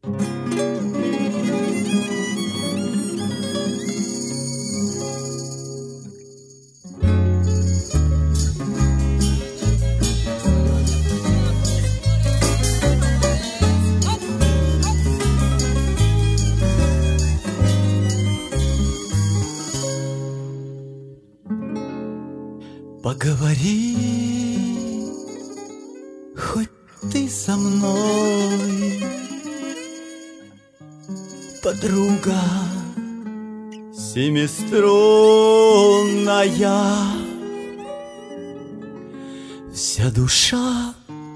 Поговори, хоть ты со мной, подруга семиструнная, вся душа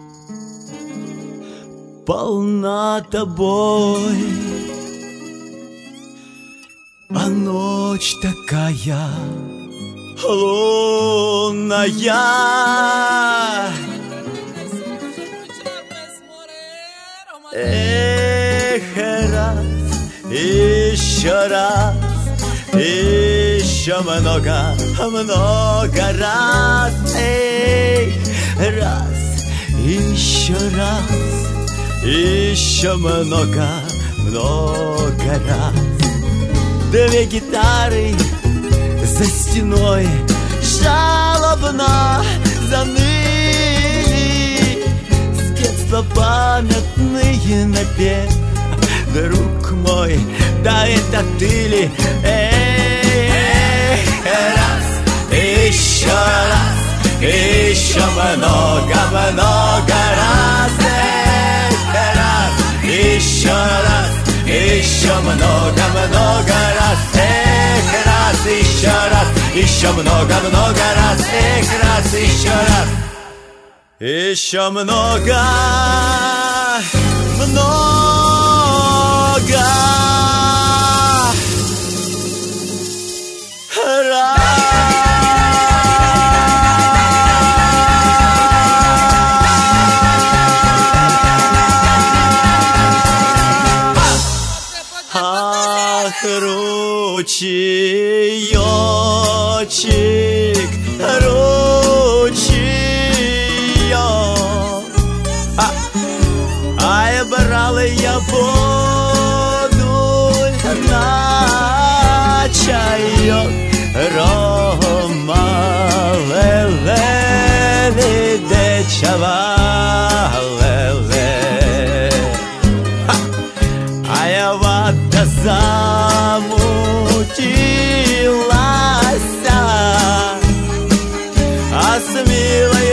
полна тобой, а ночь такая лунная. Эх, раз, еще раз, еще много, много раз. Эх, раз, еще много, много раз. Две гитары за стеной жалобно заныли, с детства памятные напев. Друг мой, да это ты ли? Эх, раз, еще много, много раз. Эх, раз, еще много, много раз. Эх, раз, еще много, много раз. Эх, раз, еще много, много раз. Ах, ручеёчек, ручеёк, ай, брала я воду на чаёк. Рома, ле-ле, дечава, ле-ле, а я вода замутилась, а с милой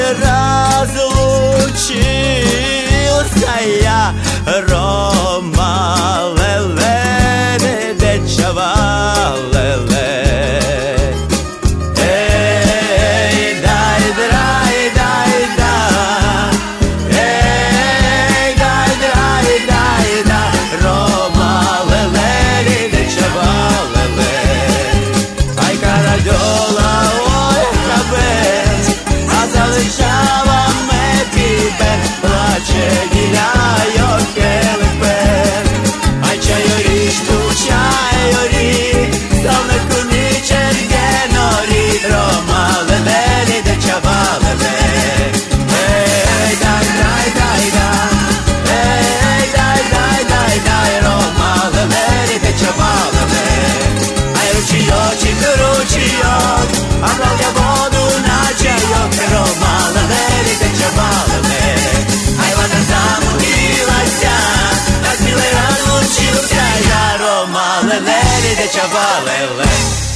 разлучился я. Рома, ле-ле, дечава, ле-ле. Эй, дай, драй, дай, да. Эй, дай, драй, дай, да. Рома, ле-ле, дечава, ле-ле. Ай, карадьола, ой, кабет, а залишала ме тебе, плаче гіляйо келепет. Ай, чайорі, чайорі, ставне кунічер генорі. Рома, ле-ле, дечава, ле-ле. Ей, дай, дай, дай, да. Ей, дай, дай, дай, дай. Рома, ле-ле, дечава, ле-ле. Ай, ручійочек, ручійок, а брав я воду на чайок. Рома, ле-ле, дечава, ле-ле. Ай, вода замутилася, а з милой розлучився я. Рома, ле-ле, дечава, ле-ле.